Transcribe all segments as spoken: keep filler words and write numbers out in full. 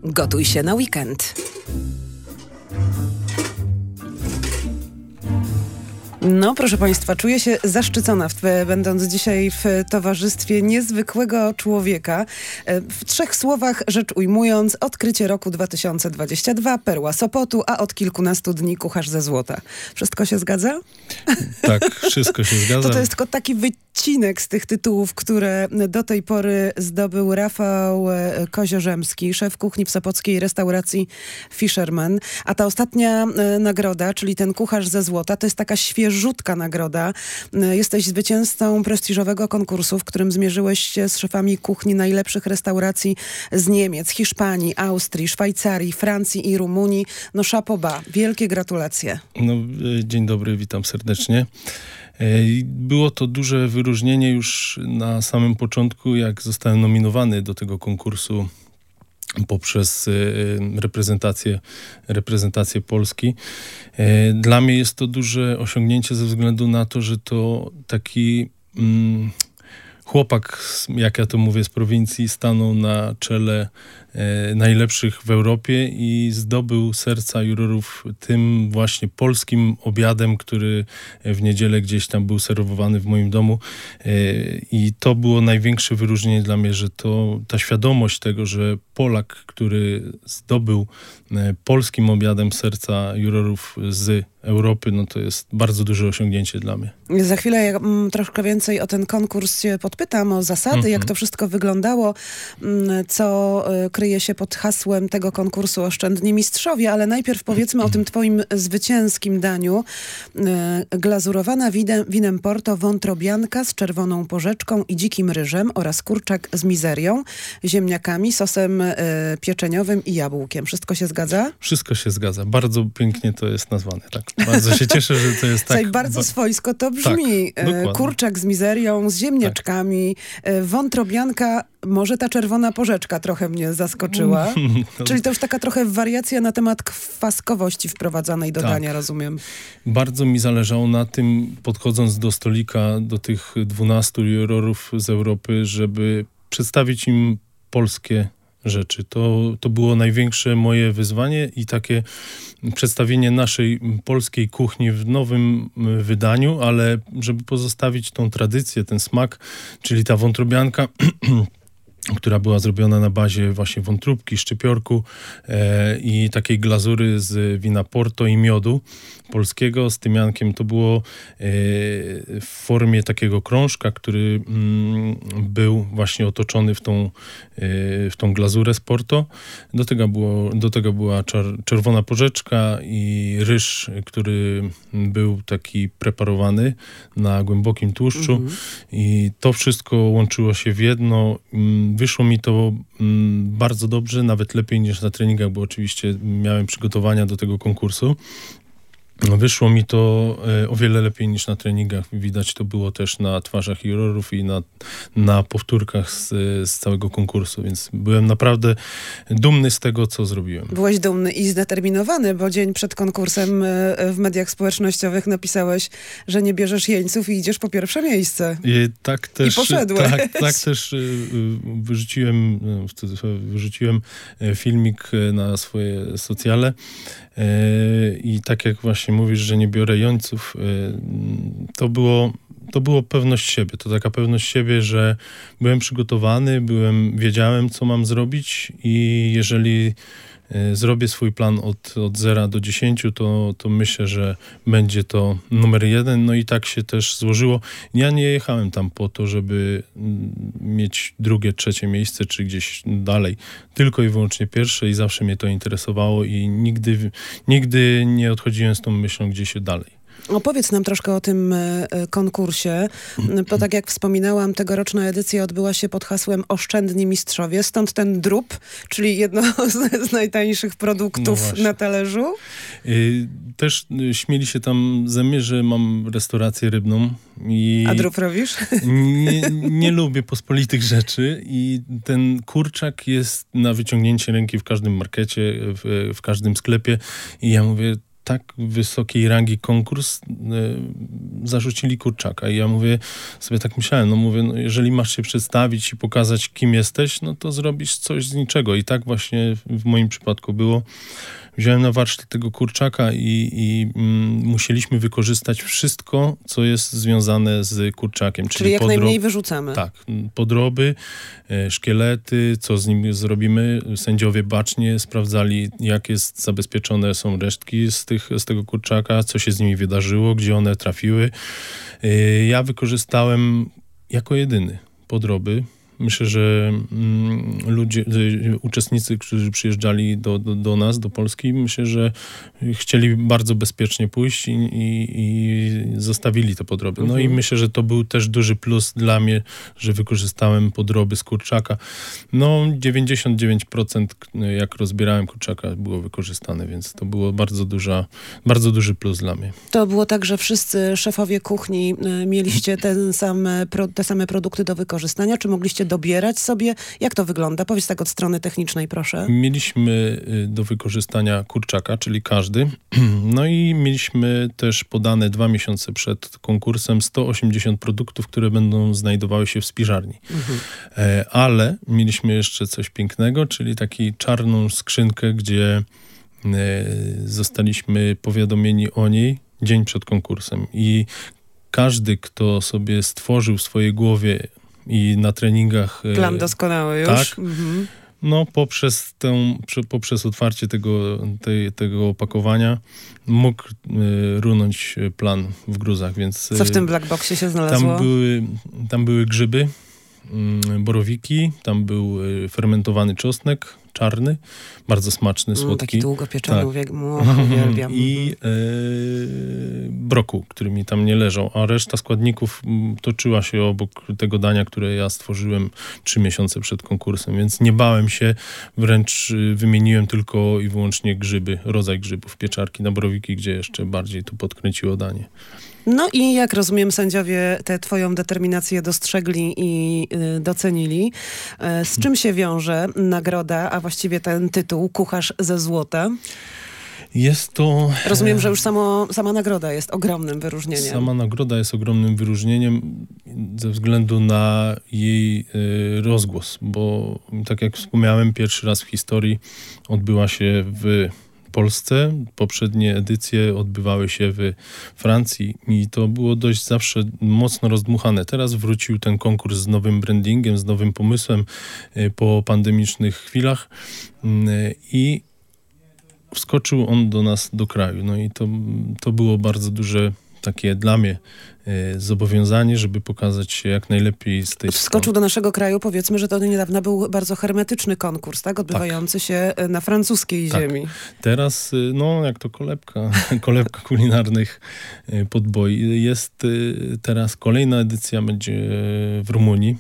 Gotuj się na weekend. No, proszę Państwa, czuję się zaszczycona, w, będąc dzisiaj w towarzystwie niezwykłego człowieka. W trzech słowach rzecz ujmując, odkrycie roku dwa tysiące dwudziestego drugiego, perła Sopotu, a od kilkunastu dni kucharz ze złota. Wszystko się zgadza? Tak, wszystko się zgadza. To, to jest tylko taki wycinek z tych tytułów, które do tej pory zdobył Rafał Koziorzemski, szef kuchni w sopockiej restauracji Fisherman. A ta ostatnia nagroda, czyli ten kucharz ze złota, to jest taka świeżutka nagroda. Jesteś zwycięzcą prestiżowego konkursu, w którym zmierzyłeś się z szefami kuchni najlepszych restauracji z Niemiec, Hiszpanii, Austrii, Szwajcarii, Francji i Rumunii. No chapeau bas. Wielkie gratulacje. No, dzień dobry, witam serdecznie. Było to duże wyróżnienie już na samym początku, jak zostałem nominowany do tego konkursu poprzez reprezentację, reprezentację Polski. Dla mnie jest to duże osiągnięcie ze względu na to, że to taki mm, chłopak, jak ja to mówię, z prowincji stanął na czele e, najlepszych w Europie i zdobył serca jurorów tym właśnie polskim obiadem, który w niedzielę gdzieś tam był serwowany w moim domu. E, I to było największe wyróżnienie dla mnie, że to ta świadomość tego, że Polak, który zdobył e, polskim obiadem serca jurorów z Europy, no to jest bardzo duże osiągnięcie dla mnie. Za chwilę ja m, troszkę więcej o ten konkurs się podpytam, o zasady, mm-hmm. jak to wszystko wyglądało, m, co y, kryje się pod hasłem tego konkursu Oszczędni Mistrzowie, ale najpierw powiedzmy o tym twoim zwycięskim daniu. Y, glazurowana winem, winem Porto wątrobianka z czerwoną porzeczką i dzikim ryżem oraz kurczak z mizerią, ziemniakami, sosem y, pieczeniowym i jabłkiem. Wszystko się zgadza? Wszystko się zgadza. Bardzo pięknie to jest nazwane, tak. Bardzo się cieszę, że to jest tak. Słuchaj, bardzo swojsko to brzmi. Tak, kurczak z mizerią, z ziemniaczkami, tak. Wątrobianka, może ta czerwona porzeczka trochę mnie zaskoczyła. No. Czyli to już taka trochę wariacja na temat kwaskowości wprowadzanej do tak. dania, rozumiem. Bardzo mi zależało na tym, podchodząc do stolika, do tych dwunastu jurorów z Europy, żeby przedstawić im polskie rzeczy. To, to było największe moje wyzwanie i takie przedstawienie naszej polskiej kuchni w nowym wydaniu, ale żeby pozostawić tą tradycję, ten smak, czyli ta wątrobianka, która była zrobiona na bazie właśnie wątróbki, szczypiorku e, i takiej glazury z wina Porto i miodu polskiego z tymiankiem. To było e, w formie takiego krążka, który mm, był właśnie otoczony w tą, e, w tą glazurę z Porto. Do tego, było, do tego była czar, czerwona porzeczka i ryż, który był taki preparowany na głębokim tłuszczu. Mm-hmm. I to wszystko łączyło się w jedno. Wyszło mi to mm, bardzo dobrze, nawet lepiej niż na treningach, bo oczywiście miałem przygotowania do tego konkursu. Wyszło mi to e, o wiele lepiej niż na treningach. Widać to było też na twarzach jurorów i na, na powtórkach z, z całego konkursu, więc byłem naprawdę dumny z tego, co zrobiłem. Byłeś dumny i zdeterminowany, bo dzień przed konkursem w mediach społecznościowych napisałeś, że nie bierzesz jeńców i idziesz po pierwsze miejsce. I, tak też, I poszedłeś. Tak, tak też wyrzuciłem, wyrzuciłem filmik na swoje socjale i tak jak właśnie mówisz, że nie biorę jeńców, to było, to było pewność siebie. To taka pewność siebie, że byłem przygotowany, byłem, wiedziałem, co mam zrobić i jeżeli zrobię swój plan od, od zera do dziesięciu, to, to myślę, że będzie to numer jeden. No i tak się też złożyło. Ja nie jechałem tam po to, żeby mieć drugie, trzecie miejsce, czy gdzieś dalej. Tylko i wyłącznie pierwsze i zawsze mnie to interesowało i nigdy, nigdy nie odchodziłem z tą myślą gdzieś dalej. Opowiedz nam troszkę o tym y, konkursie, bo tak jak wspominałam, tegoroczna edycja odbyła się pod hasłem Oszczędni Mistrzowie, stąd ten drób, czyli jedno z, z najtańszych produktów no na talerzu. Y, też y, śmieli się tam ze mnie, że mam restaurację rybną. I a drób robisz? Nie, nie lubię pospolitych rzeczy i ten kurczak jest na wyciągnięcie ręki w każdym markecie, w, w każdym sklepie i ja mówię, tak wysokiej rangi konkurs y, zarzucili kurczaka. I ja mówię, sobie tak myślałem, no mówię, no jeżeli masz się przedstawić i pokazać, kim jesteś, no to zrobisz coś z niczego. I tak właśnie w moim przypadku było. Wziąłem na warsztat tego kurczaka i, i mm, musieliśmy wykorzystać wszystko, co jest związane z kurczakiem. Czyli, czyli jak podro- najmniej wyrzucamy. Tak. Podroby, e, szkielety, co z nim zrobimy. Sędziowie bacznie sprawdzali, jak jest zabezpieczone są resztki z, tych, z tego kurczaka, co się z nimi wydarzyło, gdzie one trafiły. E, ja wykorzystałem jako jedyny podroby. Myślę, że mm, ludzie, uczestnicy, którzy przyjeżdżali do, do, do nas, do Polski, myślę, że chcieli bardzo bezpiecznie pójść i, i, i zostawili te podroby. No mhm. i myślę, że to był też duży plus dla mnie, że wykorzystałem podroby z kurczaka. No dziewięćdziesiąt dziewięć procent jak rozbierałem kurczaka było wykorzystane, więc to było bardzo duża, bardzo duży plus dla mnie. To było tak, że wszyscy szefowie kuchni mieliście ten sam, te same produkty do wykorzystania, czy mogliście dobierać sobie? Jak to wygląda? Powiedz tak od strony technicznej, proszę. Mieliśmy do wykorzystania kurczaka, czyli każdy. No i mieliśmy też podane dwa miesiące przed konkursem sto osiemdziesiąt produktów, które będą znajdowały się w spiżarni. Mhm. E, ale mieliśmy jeszcze coś pięknego, czyli taką czarną skrzynkę, gdzie e, zostaliśmy powiadomieni o niej dzień przed konkursem. I każdy, kto sobie stworzył w swojej głowie i na treningach... Plan doskonały już. Tak. Mhm. No poprzez, tę, poprzez otwarcie tego, tej, tego opakowania mógł y, runąć plan w gruzach, więc... Co w tym black boxie się znalazło? Tam były, tam były grzyby, y, borowiki, tam był y, fermentowany czosnek czarny, bardzo smaczny, słodki. Mm, taki długo pieczony, tak. Uwielbiam. I e, brokuł, który mi tam nie leżał, a reszta składników m, toczyła się obok tego dania, które ja stworzyłem trzy miesiące przed konkursem, więc nie bałem się, wręcz y, wymieniłem tylko i wyłącznie grzyby, rodzaj grzybów, pieczarki na borowiki, gdzie jeszcze bardziej tu podkręciło danie. No i jak rozumiem, sędziowie tę twoją determinację dostrzegli i y, docenili. Y, z czym się wiąże nagroda, a właściwie ten tytuł Kucharz ze złota? Jest to... Rozumiem, że już samo, sama nagroda jest ogromnym wyróżnieniem. Sama nagroda jest ogromnym wyróżnieniem ze względu na jej y, rozgłos, bo tak jak wspomniałem, pierwszy raz w historii odbyła się w Polsce. Poprzednie edycje odbywały się w Francji i to było dość zawsze mocno rozdmuchane. Teraz wrócił ten konkurs z nowym brandingiem, z nowym pomysłem y, po pandemicznych chwilach y, i wskoczył on do nas, do kraju. No i to, to było bardzo duże takie dla mnie y, zobowiązanie, żeby pokazać się jak najlepiej z tej Wskoczył strony. do naszego kraju. Powiedzmy, że to niedawno był bardzo hermetyczny konkurs, tak? Odbywający tak. się na francuskiej tak. ziemi. Teraz, y, no jak to kolebka, kolebka kulinarnych y, podboi. Jest y, teraz kolejna edycja, będzie y, w Rumunii.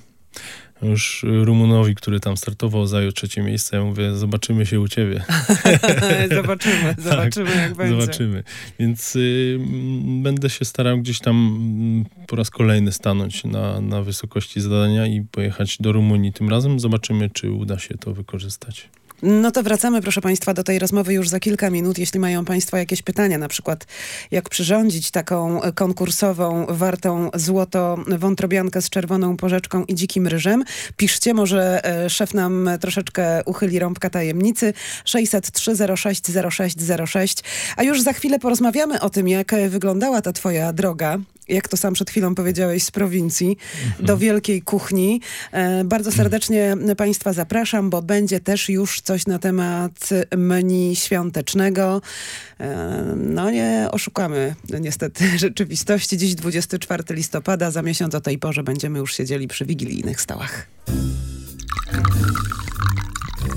Już Rumunowi, który tam startował, zajął trzecie miejsce. Ja mówię, zobaczymy się u ciebie. zobaczymy, zobaczymy jak tak, będzie. Zobaczymy. Więc y, będę się starał gdzieś tam po raz kolejny stanąć na, na wysokości zadania i pojechać do Rumunii tym razem. Zobaczymy, czy uda się to wykorzystać. No to wracamy, proszę Państwa, do tej rozmowy już za kilka minut. Jeśli mają Państwo jakieś pytania, na przykład jak przyrządzić taką konkursową, wartą złoto wątrobiankę z czerwoną porzeczką i dzikim ryżem, piszcie, może e, szef nam troszeczkę uchyli rąbka tajemnicy. sześćset trzy zero sześć zero sześć zero sześć. A już za chwilę porozmawiamy o tym, jak wyglądała ta twoja droga, jak to sam przed chwilą powiedziałeś, z prowincji mhm. do wielkiej kuchni. E, bardzo serdecznie Państwa zapraszam, bo będzie też już coś na temat menu świątecznego. E, no nie oszukamy niestety rzeczywistości. Dziś dwudziestego czwartego listopada, za miesiąc o tej porze będziemy już siedzieli przy wigilijnych stołach.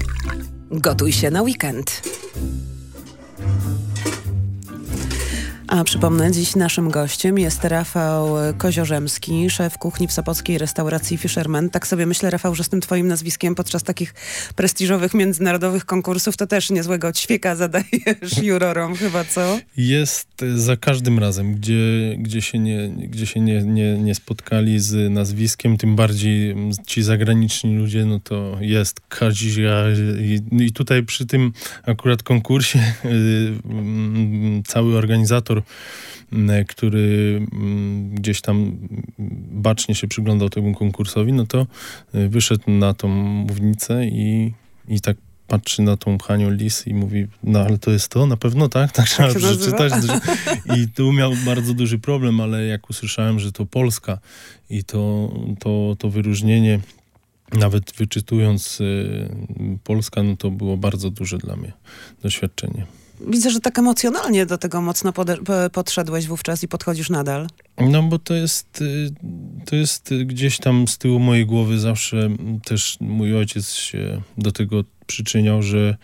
Gotuj się na weekend. A przypomnę, dziś naszym gościem jest Rafał Koziorzemski, szef kuchni w sopockiej restauracji Fisherman. Tak sobie myślę, Rafał, że z tym twoim nazwiskiem podczas takich prestiżowych, międzynarodowych konkursów to też niezłego ćwieka zadajesz jurorom chyba, co? Jest za każdym razem, gdzie, gdzie się, nie, gdzie się nie, nie, nie spotkali z nazwiskiem, tym bardziej ci zagraniczni ludzie, no to jest Kazia. I, i tutaj przy tym akurat konkursie yy, cały organizator, który gdzieś tam bacznie się przyglądał temu konkursowi, no to wyszedł na tą mównicę i, i tak patrzy na tą Hanią Lis i mówi, no ale to jest to? Na pewno tak? Tak trzeba przeczytać. I tu miał bardzo duży problem, ale jak usłyszałem, że to Polska i to, to, to wyróżnienie, nawet wyczytując y, Polska, no to było bardzo duże dla mnie doświadczenie. Widzę, że tak emocjonalnie do tego mocno pode- podszedłeś wówczas i podchodzisz nadal. No bo to jest, to jest gdzieś tam z tyłu mojej głowy zawsze też mój ojciec się do tego przyczyniał, że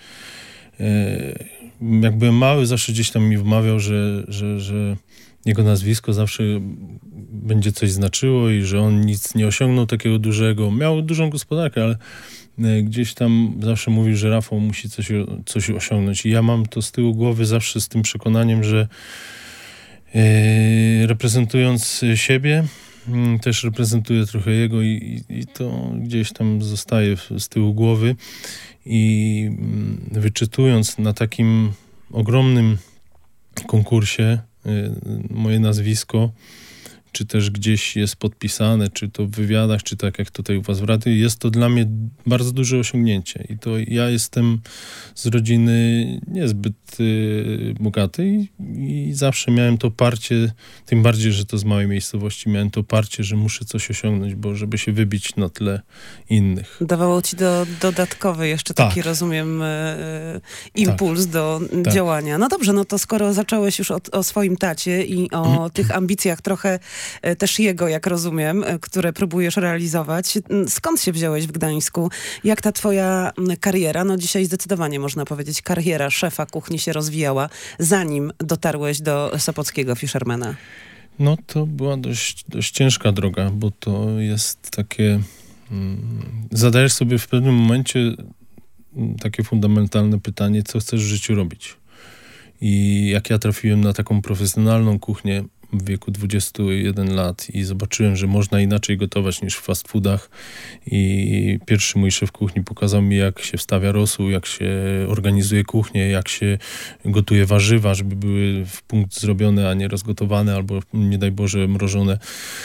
jak byłem mały, zawsze gdzieś tam mi wmawiał, że, że, że jego nazwisko zawsze będzie coś znaczyło i że on nic nie osiągnął takiego dużego. Miał dużą gospodarkę, ale gdzieś tam zawsze mówił, że Rafał musi coś, coś osiągnąć. I ja mam to z tyłu głowy zawsze z tym przekonaniem, że yy, reprezentując siebie, yy, też reprezentuję trochę jego i, i to gdzieś tam zostaje w, z tyłu głowy. I yy, wyczytując na takim ogromnym konkursie yy, moje nazwisko, czy też gdzieś jest podpisane, czy to w wywiadach, czy tak jak tutaj u was w radiu, jest to dla mnie bardzo duże osiągnięcie. I to ja jestem z rodziny niezbyt y, bogatej i zawsze miałem to parcie, tym bardziej, że to z małej miejscowości, miałem to parcie, że muszę coś osiągnąć, bo żeby się wybić na tle innych. Dawało ci do, dodatkowy jeszcze tak. taki, rozumiem, y, impuls tak. do tak. działania. No dobrze, no to skoro zacząłeś już od, o swoim tacie i o tych ambicjach trochę też jego, jak rozumiem, które próbujesz realizować. Skąd się wziąłeś w Gdańsku? Jak ta twoja kariera, no dzisiaj zdecydowanie można powiedzieć, kariera szefa kuchni się rozwijała, zanim dotarłeś do sopockiego Fishermana? No to była dość, dość ciężka droga, bo to jest takie... Hmm, zadajesz sobie w pewnym momencie takie fundamentalne pytanie, co chcesz w życiu robić. I jak ja trafiłem na taką profesjonalną kuchnię w wieku dwudziestu jeden lat i zobaczyłem, że można inaczej gotować niż w fast foodach i pierwszy mój szef kuchni pokazał mi, jak się wstawia rosół, jak się organizuje kuchnię, jak się gotuje warzywa, żeby były w punkt zrobione, a nie rozgotowane albo nie daj Boże mrożone,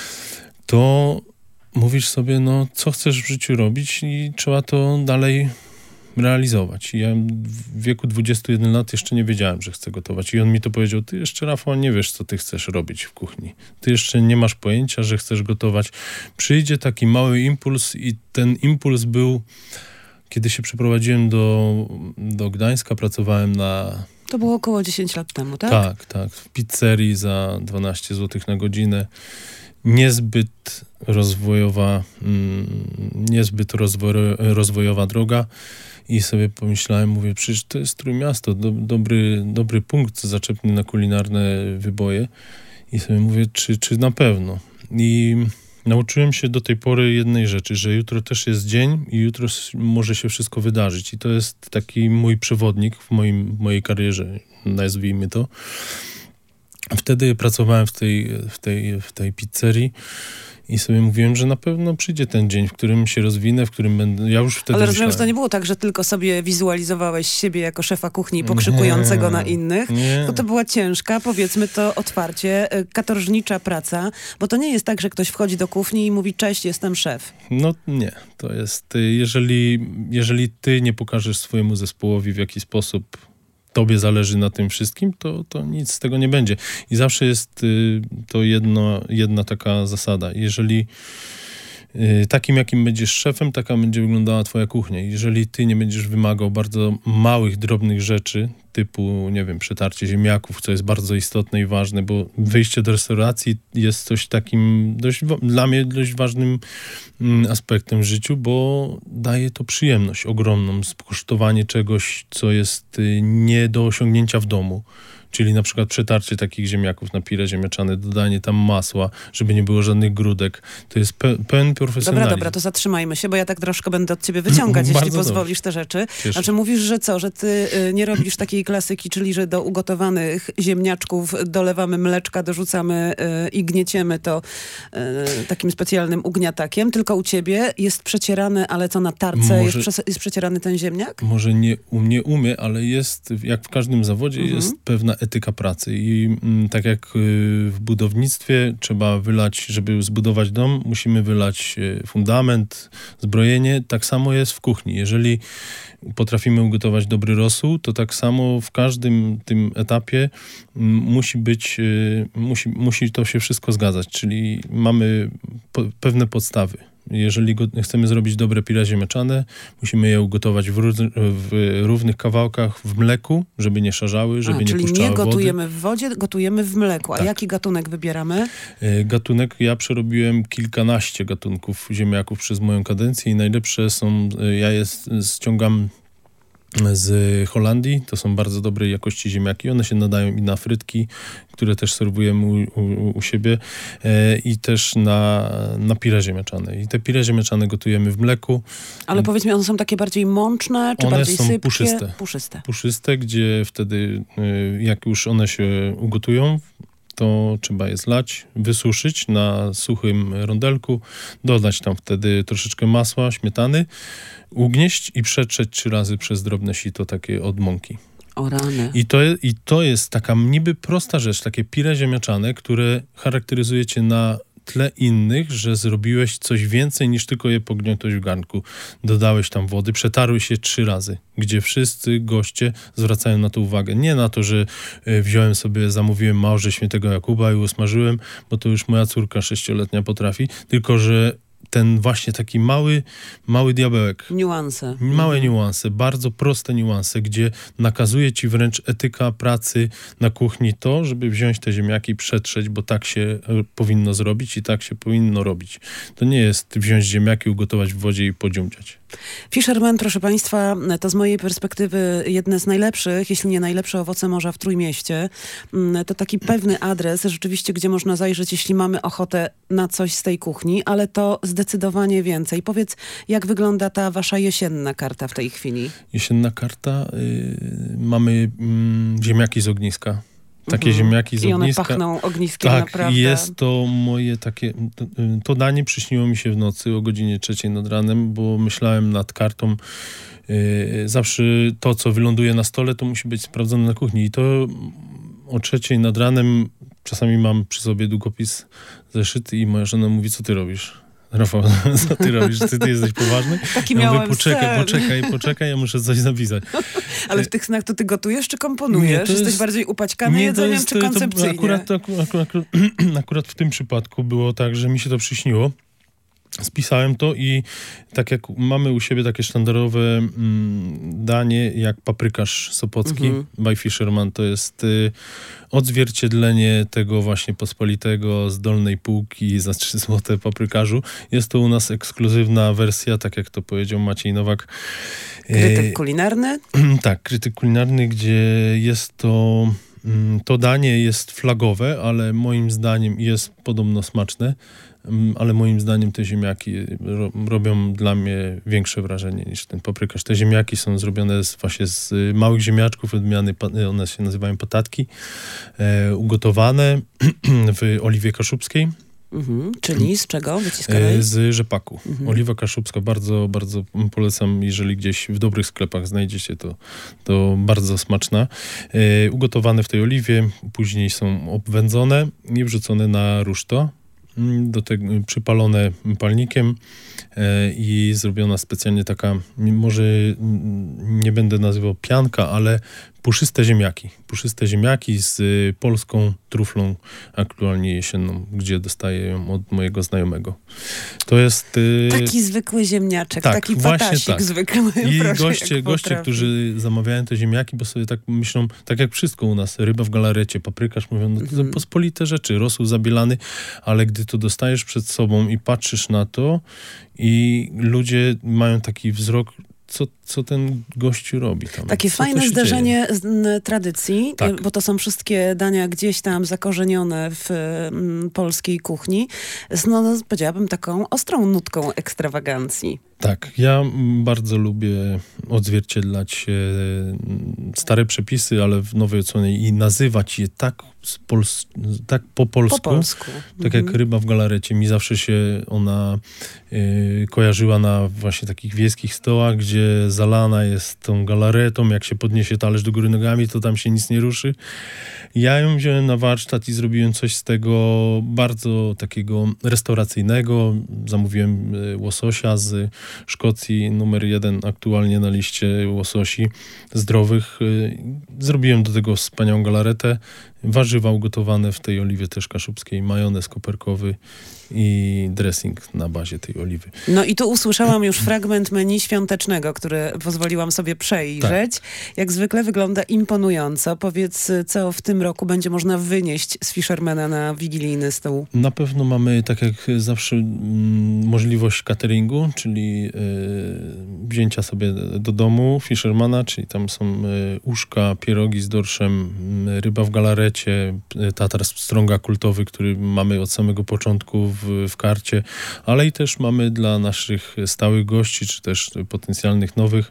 to mówisz sobie, no co chcesz w życiu robić i trzeba to dalej realizować. I ja w wieku dwudziestu jeden lat jeszcze nie wiedziałem, że chcę gotować. I on mi to powiedział, ty jeszcze, Rafał, nie wiesz, co ty chcesz robić w kuchni. Ty jeszcze nie masz pojęcia, że chcesz gotować. Przyjdzie taki mały impuls i ten impuls był, kiedy się przeprowadziłem do, do Gdańska, pracowałem na... To było około dziesięć lat temu, tak? Tak, tak. W pizzerii za dwanaście złotych na godzinę. Niezbyt rozwojowa, mm, niezbyt rozwoj, rozwojowa droga. I sobie pomyślałem, mówię, przecież to jest Trójmiasto, do, dobry, dobry punkt zaczepny na kulinarne wyboje. I sobie mówię, czy, czy na pewno. I nauczyłem się do tej pory jednej rzeczy, że jutro też jest dzień i jutro może się wszystko wydarzyć. I to jest taki mój przewodnik w moim, mojej karierze, nazwijmy to. Wtedy pracowałem w tej, w tej, w tej pizzerii i sobie mówiłem, że na pewno przyjdzie ten dzień, w którym się rozwinę, w którym będę... Ja już wtedy Ale rozumiem, myślałem. że to nie było tak, że tylko sobie wizualizowałeś siebie jako szefa kuchni pokrzykującego nie, na innych, nie. bo to była ciężka, powiedzmy to otwarcie, katorżnicza praca, bo to nie jest tak, że ktoś wchodzi do kuchni i mówi, cześć, jestem szef. No nie, to jest... Jeżeli, jeżeli ty nie pokażesz swojemu zespołowi, w jaki sposób tobie zależy na tym wszystkim, to, to nic z tego nie będzie. I zawsze jest y, to jedno, jedna taka zasada. Jeżeli y, takim, jakim będziesz szefem, taka będzie wyglądała twoja kuchnia. Jeżeli ty nie będziesz wymagał bardzo małych, drobnych rzeczy, typu, nie wiem, przetarcie ziemniaków, co jest bardzo istotne i ważne, bo wyjście do restauracji jest coś takim dość, dla mnie dość ważnym mm, aspektem w życiu, bo daje to przyjemność ogromną, spokosztowanie czegoś, co jest y, nie do osiągnięcia w domu. Czyli na przykład przetarcie takich ziemniaków na pire ziemniaczane, dodanie tam masła, żeby nie było żadnych grudek. To jest pe pełen profesjonalizm. Dobra, dobra, to zatrzymajmy się, bo ja tak troszkę będę od ciebie wyciągać, jeśli Bardzo pozwolisz dobrze. te rzeczy. Cieszę. Znaczy mówisz, że co, że ty y, nie robisz takiej klasyki, czyli że do ugotowanych ziemniaczków dolewamy mleczka, dorzucamy y, i gnieciemy to y, takim specjalnym ugniatakiem, tylko u ciebie jest przecierany, ale co na tarce Może- jest, jest przecierany ten ziemniak? Może nie, u mnie umie, ale jest, jak w każdym zawodzie, Mhm. jest pewna etyka pracy. I mm, tak jak y, w budownictwie trzeba wylać, żeby zbudować dom, musimy wylać y, fundament, zbrojenie. Tak samo jest w kuchni. Jeżeli potrafimy ugotować dobry rosół, to tak samo w każdym tym etapie mm, musi być, y, musi, musi to się wszystko zgadzać. Czyli mamy po, pewne podstawy. Jeżeli go, chcemy zrobić dobre pire ziemniaczane, musimy je ugotować w, róz, w równych kawałkach w mleku, żeby nie szarzały, żeby A, nie czyli puszczały nie wody. gotujemy w wodzie, gotujemy w mleku. A Tak. jaki gatunek wybieramy? E, Gatunek, ja przerobiłem kilkanaście gatunków ziemniaków przez moją kadencję i najlepsze są, e, ja je s- ściągam z Holandii. To są bardzo dobrej jakości ziemniaki. One się nadają i na frytki, które też serwujemy u, u, u siebie e, i też na, na pire ziemniaczane. I te pire ziemniaczane gotujemy w mleku. Ale powiedz mi, one są takie bardziej mączne, czy One bardziej są sypkie? puszyste. Puszyste. Puszyste, gdzie wtedy y, jak już one się ugotują, to trzeba je zlać, wysuszyć na suchym rondelku, dodać tam wtedy troszeczkę masła, śmietany, ugnieść i przetrzeć trzy razy przez drobne sito takie od mąki. O rany. I to, je- I to jest taka niby prosta rzecz, takie pire ziemniaczane, które charakteryzuje cię na tle innych, że zrobiłeś coś więcej niż tylko je pogniotłeś w garnku. Dodałeś tam wody, przetarłeś się trzy razy, gdzie wszyscy goście zwracają na to uwagę. Nie na to, że e, wziąłem sobie, zamówiłem małże świętego Jakuba i usmażyłem, bo to już moja córka sześcioletnia potrafi, tylko że ten właśnie taki mały, mały diabełek, Niuanse. małe niuanse, bardzo proste niuanse, gdzie nakazuje ci wręcz etyka pracy na kuchni to, żeby wziąć te ziemniaki i przetrzeć, bo tak się e, powinno zrobić i tak się powinno robić. To nie jest wziąć ziemniaki, ugotować w wodzie i podziumdziać. Fisherman, proszę Państwa, to z mojej perspektywy jedne z najlepszych, jeśli nie najlepsze owoce morza w Trójmieście. Mm, To taki pewny adres rzeczywiście, gdzie można zajrzeć, jeśli mamy ochotę na coś z tej kuchni, ale to zdecydowanie więcej. Powiedz, jak wygląda ta wasza jesienna karta w tej chwili? Jesienna karta, y, mamy mm, ziemniaki z ogniska. Takie Mhm. ziemniaki z I one ogniska. pachną ogniskiem Tak, naprawdę. jest to moje takie, to, to danie przyśniło mi się w nocy o godzinie trzeciej nad ranem, bo myślałem nad kartą. Yy, zawsze to, co wyląduje na stole, to musi być sprawdzone na kuchni. I to o trzeciej nad ranem czasami mam przy sobie długopis, zeszyt i moja żona mówi, co ty robisz? Rafał, co ty robisz? Ty, ty jesteś poważny? Taki Ja mówię, miałem poczekaj, sen. poczekaj, poczekaj, ja muszę coś zapisać. Ale w tych snach to ty gotujesz czy komponujesz? Nie, to Jesteś jest- bardziej upaćkany jedzeniem czy to koncepcyjnie? akurat, to, akurat, akurat, akurat w tym przypadku było tak, że mi się to przyśniło. Spisałem to i tak jak mamy u siebie takie sztandarowe mm, danie jak paprykarz sopocki Mhm. by Fisherman, to jest y, odzwierciedlenie tego właśnie pospolitego z dolnej półki za trzy złote paprykarzu. Jest to u nas ekskluzywna wersja, tak jak to powiedział Maciej Nowak. Krytyk Y, kulinarny? tak, krytyk kulinarny, gdzie jest to, mm, to danie jest flagowe, ale moim zdaniem jest podobno smaczne, mm, ale moim zdaniem te ziemniaki ro, robią dla mnie większe wrażenie niż ten paprykarz. Te ziemniaki są zrobione z, właśnie z y, małych ziemniaczków, odmiany, pa- one się nazywają patatki, e, ugotowane w oliwie kaszubskiej. Mhm. Czyli z czego wyciskałeś? E, Z rzepaku. Mhm. Oliwa kaszubska bardzo, bardzo polecam, jeżeli gdzieś w dobrych sklepach znajdziecie to, to bardzo smaczna. E, ugotowane w tej oliwie, później są obwędzone i wrzucone na ruszto. Mm, Do tego przypalone palnikiem e, i zrobiona specjalnie taka, może mm, nie będę nazywał pianka, ale puszyste ziemniaki. Puszyste ziemniaki z y, polską truflą, aktualnie jesienną, gdzie dostaję ją od mojego znajomego. To jest... y, Taki zwykły ziemniaczek, tak, taki właśnie patasik tak. zwykły. I Proszę, goście, jak goście potrafi. którzy zamawiają te ziemniaki, bo sobie tak myślą, tak jak wszystko u nas, ryba w galarecie, paprykarz, mówią, no to Mhm. pospolite rzeczy, rosół zabielany, ale gdy to dostajesz przed sobą i patrzysz na to i ludzie mają taki wzrok, co, co ten gościu robi tam. Takie co fajne zderzenie z, n, tradycji, Tak. bo to są wszystkie dania gdzieś tam zakorzenione w m, polskiej kuchni, z, no, powiedziałabym, taką ostrą nutką ekstrawagancji. Tak, ja bardzo lubię odzwierciedlać e, stare przepisy, ale w nowej odsłonie i nazywać je tak, z Pols- tak po polsku, Po polsku. tak Mhm. jak ryba w galarecie. Mi zawsze się ona e, kojarzyła na właśnie takich wiejskich stołach, gdzie zalana jest tą galaretą, jak się podniesie talerz do góry nogami, to tam się nic nie ruszy. Ja ją wziąłem na warsztat i zrobiłem coś z tego bardzo takiego restauracyjnego. Zamówiłem e, łososia z Szkocji, numer jeden aktualnie na liście łososi zdrowych. Zrobiłem do tego wspaniałą galaretę. Warzywa ugotowane w tej oliwie też kaszubskiej, majonez koperkowy i dressing na bazie tej oliwy. No i tu usłyszałam już fragment menu świątecznego, który pozwoliłam sobie przejrzeć. Tak. Jak zwykle wygląda imponująco. Powiedz, co w tym roku będzie można wynieść z Fishermana na wigilijny stół? Na pewno mamy, tak jak zawsze, m, możliwość cateringu, czyli y, wzięcia sobie do domu Fishermana, czyli tam są y, uszka, pierogi z dorszem, y, ryba w galarecie, y, tatar strąga kultowy, który mamy od samego początku w, w karcie, ale i też mamy dla naszych stałych gości, czy też potencjalnych nowych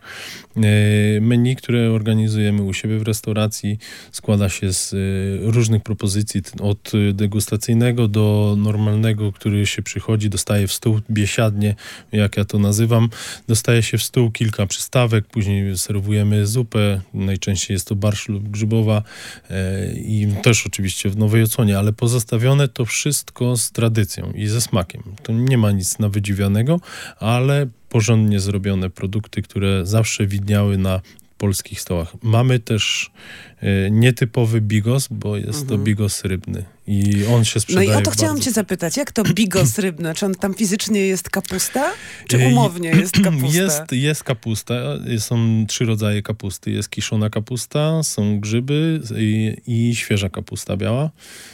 y, menu, które organizujemy u siebie w restauracji. Składa się z y, różnych propozycji, od degustacyjnego do normalnego, który się przychodzi, dostaje w stół biesiadnie, jak ja to nazywam. Dostaje się w stół kilka przystawek, później serwujemy zupę, najczęściej jest to barszcz lub grzybowa e, i też oczywiście w nowej odsłonie, ale pozostawione to wszystko z tradycją i ze smakiem. To nie ma nic nawydziwianego, ale porządnie zrobione produkty, które zawsze widniały na polskich stołach. Mamy też e, nietypowy bigos, bo jest mhm. to bigos rybny i on się sprzedaje. No i o to chciałam bardzo... cię zapytać, jak to bigos rybny? Czy on tam fizycznie jest kapusta? Czy umownie jest kapusta? Jest, jest kapusta. Są trzy rodzaje kapusty. Jest kiszona kapusta, są grzyby i, i świeża kapusta biała,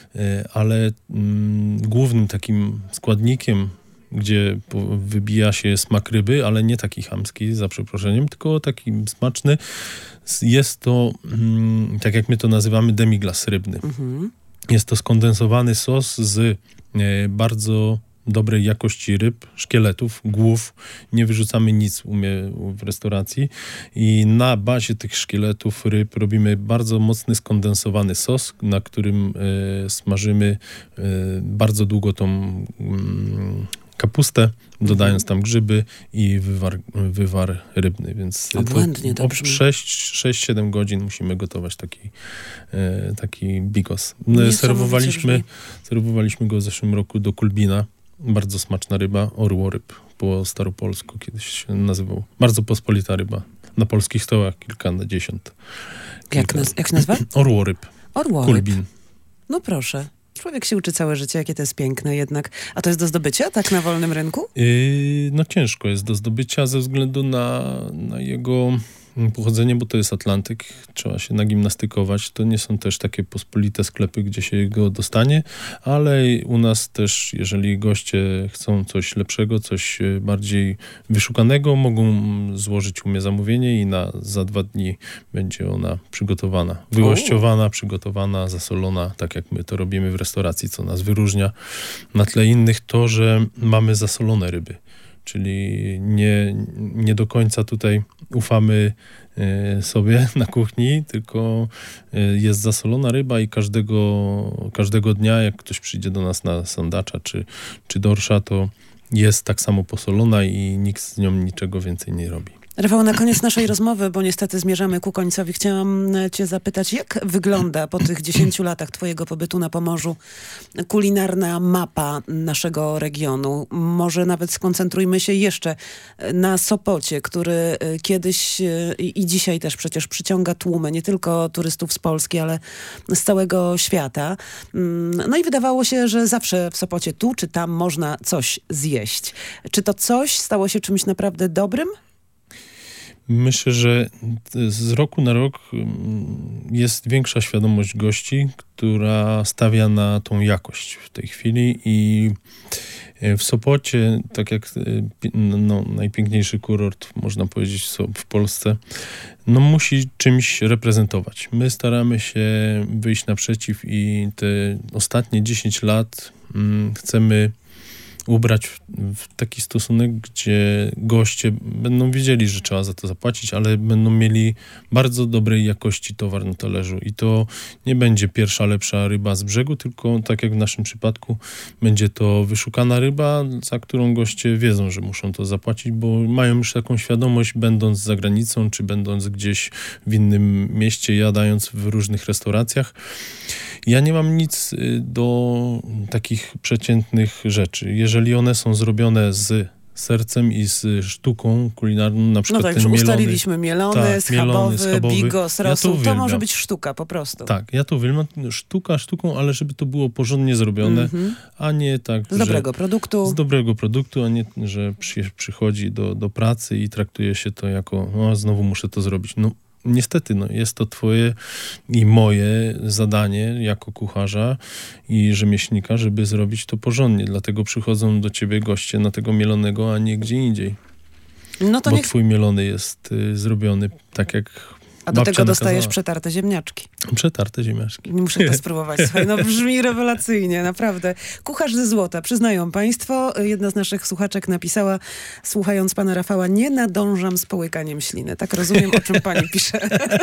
ale mm, głównym takim składnikiem, gdzie wybija się smak ryby, ale nie taki chamski, za przeproszeniem, tylko taki smaczny. Jest to, mm, tak jak my to nazywamy, demiglas rybny. Mhm. Jest to skondensowany sos z e, bardzo dobrej jakości ryb, szkieletów, głów. Nie wyrzucamy nic u mnie w restauracji i na bazie tych szkieletów ryb robimy bardzo mocny skondensowany sos, na którym e, smażymy e, bardzo długo tą mm, kapustę, dodając tam grzyby i wywar, wywar rybny, więc obłędnie to, to sześć siedem godzin musimy gotować taki, e, taki bigos. Serwowaliśmy, serwowaliśmy go w zeszłym roku do kulbina. Bardzo smaczna ryba, orłoryb po staropolsku kiedyś się nazywał. Bardzo pospolita ryba. Na polskich stołach kilkadziesiąt. Jak, naz- jak się nazywa? Orłoryb. Orłoryb. Kulbin. No proszę. Człowiek się uczy całe życie, jakie to jest piękne jednak. A to jest do zdobycia, tak na wolnym rynku? Yy, no ciężko jest do zdobycia ze względu na, na jego pochodzenie, bo to jest Atlantyk. Trzeba się nagimnastykować. To nie są też takie pospolite sklepy, gdzie się go dostanie, ale u nas też, jeżeli goście chcą coś lepszego, coś bardziej wyszukanego, mogą złożyć u mnie zamówienie i na, za dwa dni będzie ona przygotowana. Wyłościowana, o. przygotowana, zasolona, tak jak my to robimy w restauracji, co nas wyróżnia na tle innych, to, że mamy zasolone ryby. Czyli nie, nie do końca tutaj ufamy y, sobie na kuchni, tylko y, jest zasolona ryba i każdego, każdego dnia, jak ktoś przyjdzie do nas na sandacza czy, czy dorsza, to jest tak samo posolona i nikt z nią niczego więcej nie robi. Rafał, na koniec naszej rozmowy, bo niestety zmierzamy ku końcowi, chciałam cię zapytać, jak wygląda po tych dziesięciu latach twojego pobytu na Pomorzu kulinarna mapa naszego regionu? Może nawet skoncentrujmy się jeszcze na Sopocie, który kiedyś i dzisiaj też przecież przyciąga tłumy, nie tylko turystów z Polski, ale z całego świata. No i wydawało się, że zawsze w Sopocie tu czy tam można coś zjeść. Czy to coś stało się czymś naprawdę dobrym? Myślę, że z roku na rok jest większa świadomość gości, która stawia na tą jakość w tej chwili i w Sopocie, tak jak no, najpiękniejszy kurort, można powiedzieć, w Polsce, no musi czymś reprezentować. My staramy się wyjść naprzeciw i te ostatnie dziesięć lat mm, chcemy ubrać w, w taki stosunek, gdzie goście będą wiedzieli, że trzeba za to zapłacić, ale będą mieli bardzo dobrej jakości towar na talerzu. I to nie będzie pierwsza, lepsza ryba z brzegu, tylko tak jak w naszym przypadku, będzie to wyszukana ryba, za którą goście wiedzą, że muszą to zapłacić, bo mają już taką świadomość, będąc za granicą, czy będąc gdzieś w innym mieście, jadając w różnych restauracjach. Ja nie mam nic do takich przeciętnych rzeczy. Jeżeli one są zrobione z sercem i z sztuką kulinarną, na przykład no tak, ten już mielony, ustaliliśmy mielony, tak, schabowy, mielony, schabowy, bigos, rosół, ja to, to może być sztuka po prostu. Tak, ja to uwielbiam. Sztuka sztuką, ale żeby to było porządnie zrobione, mm-hmm. a nie tak, Z dobrego produktu. Z dobrego produktu, a nie, że przy, przychodzi do, do pracy i traktuje się to jako, no znowu muszę to zrobić. No niestety, no, jest to twoje i moje zadanie jako kucharza i rzemieślnika, żeby zrobić to porządnie. Dlatego przychodzą do ciebie goście na tego mielonego, a nie gdzie indziej. No to Bo niech... twój mielony jest y, zrobiony tak jak A do tego nakazała. dostajesz przetarte ziemniaczki. Przetarte ziemniaczki. Nie muszę to spróbować. Słuchaj, no brzmi rewelacyjnie, naprawdę. Kucharz ze złota, przyznają państwo. Jedna z naszych słuchaczek napisała, słuchając pana Rafała, nie nadążam z połykaniem śliny. Tak rozumiem, o czym pani pisze.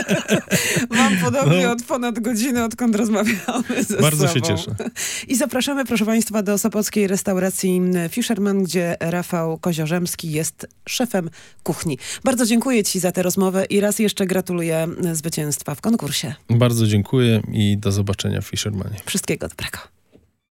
Mam podobnie no. od ponad godziny, odkąd rozmawiamy ze Bardzo sobą. się cieszę. I zapraszamy, proszę państwa, do sopockiej restauracji Fisherman, gdzie Rafał Koziorzemski jest szefem kuchni. Bardzo dziękuję ci za tę rozmowę i raz jeszcze gratuluję zwycięstwa w konkursie. Bardzo dziękuję i do zobaczenia w Fishermanie. Wszystkiego dobrego.